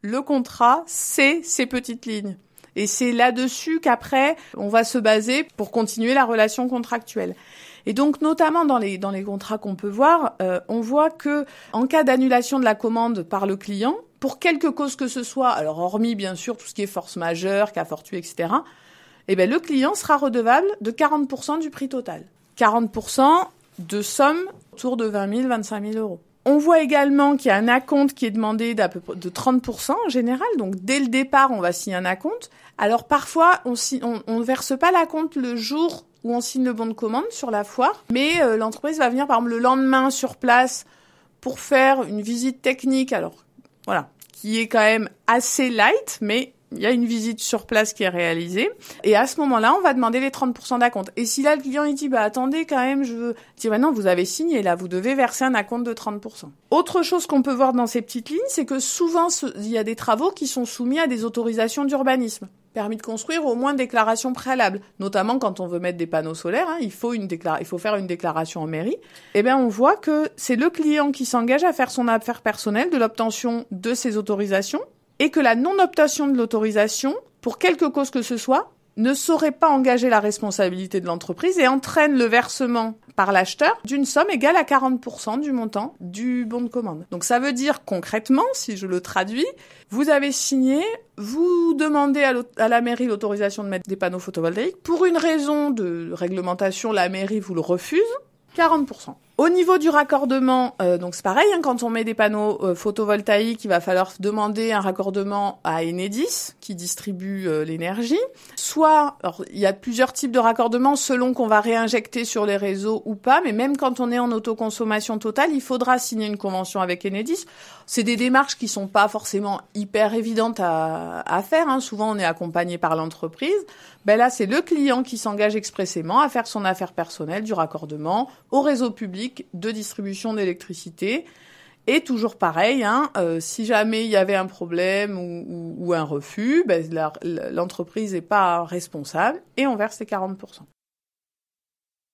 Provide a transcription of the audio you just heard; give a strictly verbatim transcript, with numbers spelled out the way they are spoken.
le contrat, c'est ces petites lignes. Et c'est là-dessus qu'après, on va se baser pour continuer la relation contractuelle. Et donc, notamment dans les, dans les contrats qu'on peut voir, euh, on voit que en cas d'annulation de la commande par le client, pour quelque cause que ce soit, alors hormis bien sûr tout ce qui est force majeure, cas fortuit, et cetera, eh ben, le client sera redevable de quarante pour cent du prix total. quarante pour cent de somme autour de vingt mille, vingt-cinq mille euros. On voit également qu'il y a un acompte qui est demandé d'à peu près de trente pour cent en général. Donc, dès le départ, on va signer un acompte. Alors, parfois, on on, on verse pas l'acompte le jour où on signe le bon de commande sur la foire. Mais euh, l'entreprise va venir, par exemple, le lendemain sur place pour faire une visite technique. Alors, voilà, qui est quand même assez light, mais il y a une visite sur place qui est réalisée. Et à ce moment-là, on va demander les trente pour cent d'acompte. Et si là, le client, il dit, bah, attendez, quand même, je veux... Il dit, bah non, vous avez signé, là, vous devez verser un acompte de trente pour cent. Autre chose qu'on peut voir dans ces petites lignes, c'est que souvent, il y a des travaux qui sont soumis à des autorisations d'urbanisme. Permis de construire, au moins déclaration préalable. Notamment quand on veut mettre des panneaux solaires, hein, il faut une décla... il faut faire une déclaration en mairie. Eh bien, on voit que c'est le client qui s'engage à faire son affaire personnelle de l'obtention de ces autorisations, et que la non-obtention de l'autorisation, pour quelque cause que ce soit, ne saurait pas engager la responsabilité de l'entreprise et entraîne le versement par l'acheteur d'une somme égale à quarante pour cent du montant du bon de commande. Donc ça veut dire concrètement, si je le traduis, vous avez signé, vous demandez à, à la mairie l'autorisation de mettre des panneaux photovoltaïques. Pour une raison de réglementation, la mairie vous le refuse, quarante pour cent. Au niveau du raccordement, euh, donc c'est pareil, hein, quand on met des panneaux euh, photovoltaïques, il va falloir demander un raccordement à Enedis, qui distribue euh, l'énergie. Soit, alors, il y a plusieurs types de raccordements selon qu'on va réinjecter sur les réseaux ou pas, mais même quand on est en autoconsommation totale, il faudra signer une convention avec Enedis. C'est des démarches qui sont pas forcément hyper évidentes à, à faire, hein. Souvent on est accompagné par l'entreprise. Ben là, c'est le client qui s'engage expressément à faire son affaire personnelle du raccordement au réseau public de distribution d'électricité. Et toujours pareil, hein, euh, si jamais il y avait un problème ou, ou, ou un refus, ben, la, l'entreprise n'est pas responsable et on verse les quarante pour cent.